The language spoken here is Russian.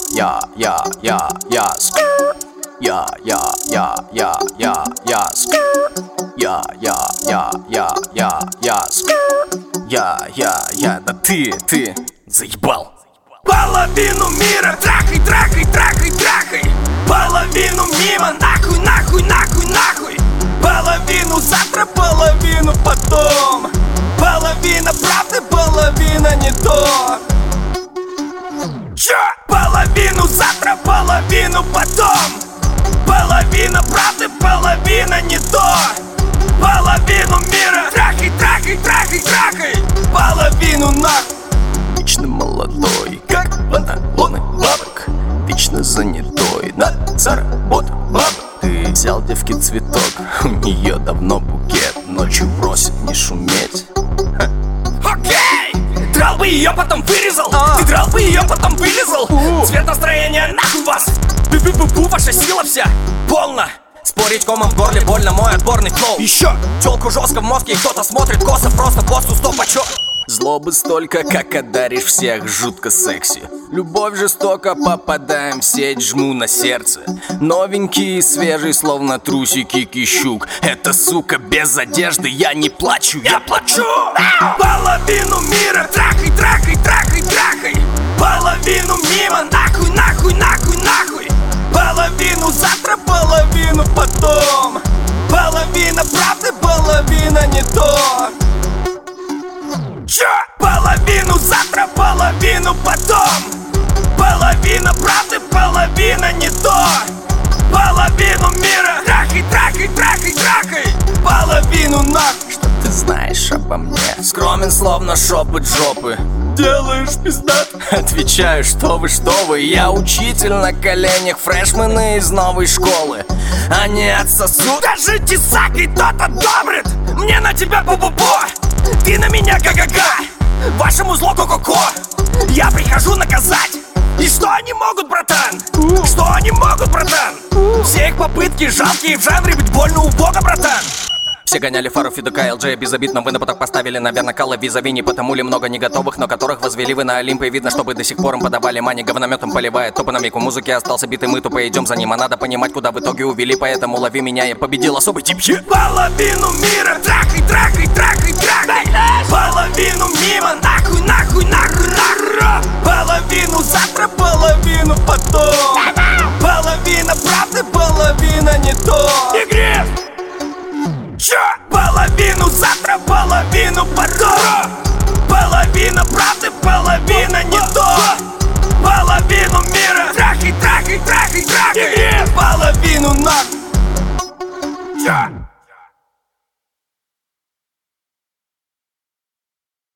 Да ты заебал. Половину мира трахай, трахай, трахай, трахай. Половину мимо, нахуй, нахуй, нахуй, нахуй. Половину завтра, половину потом. Половина правды, половина не то. Чё? Половину завтра, половину потом. Половина правды, половина не то. Половину мира трахай, трахай, трахай, трахай. Половину нахуй. Вечно молодой, как панталоны бабок. Вечно занятой, надо заработать бабок. Ты взял девки цветок, у нее давно букет. Ночью просит не шуметь. Окей! Драл бы ее, потом вырезал. Ты драл бы ее, потом вылезал. Цвет настроения, нахуй вас. Бу-бу-бу-бу, ваша сила вся. Полно. Спорить комом в горле больно, мой отборный флоу. Еще тёлку жестко в мозге, и кто-то смотрит косо. Просто боссу стоп, а чё? Злобы столько, как одаришь всех, жутко секси. Любовь жестоко, попадаем в сеть, жму на сердце. Новенький и свежий, словно трусики кищук. Эта сука без одежды, я не плачу, я плачу. Половину мира трахай, трахай, трахай, трахай. Половину мимо, нахуй, нахуй, нахуй, нахуй. Половину завтра, половину потом. Половина правды, половина не то. Чё? Половину завтра, половину потом. Половина правды, половина не то. Половину мира трахай, трахай, трахай, трахай. Половину нахуй. Что ты знаешь обо мне? Скромен, словно шепот жопы. Делаешь пиздат. Отвечаю, что вы, я учитель на коленях, фрешмены из новой школы. Они отсосут. Даже тесак тот одобрит. Мне на тебя бу-бу-бу. Ты на меня га-га-га. Вашему зло ко-ко-ко. Я прихожу наказать. И что они могут, братан? Что они могут, братан? Все их попытки жалкие в жанре быть больно убого, братан. Все гоняли фару Федука, ЛД безобидно. Вы на поток поставили, наверное, калла визави. Не потому ли много не готовых, но которых возвели вы на Олимп. И видно, чтобы до сих пор им подавали мани. Говнометом поливает топономик. У музыки остался битый, мы тупо идем за ним. А надо понимать, куда в итоге увели. Поэтому лови меня, я победил особый тип. Половину мира трахай, трахай, трахай, трахай. Половину мимо, нахуй, нахуй, нахуй, нахуй. Половину завтра, половину потом. Половина правды, половина не то. Игрец! Чё? Половину завтра, половину потом. Половина правды, половина не то. Половину мира трахай, трахай, трахай, трахай. Половину нахуй. Чё?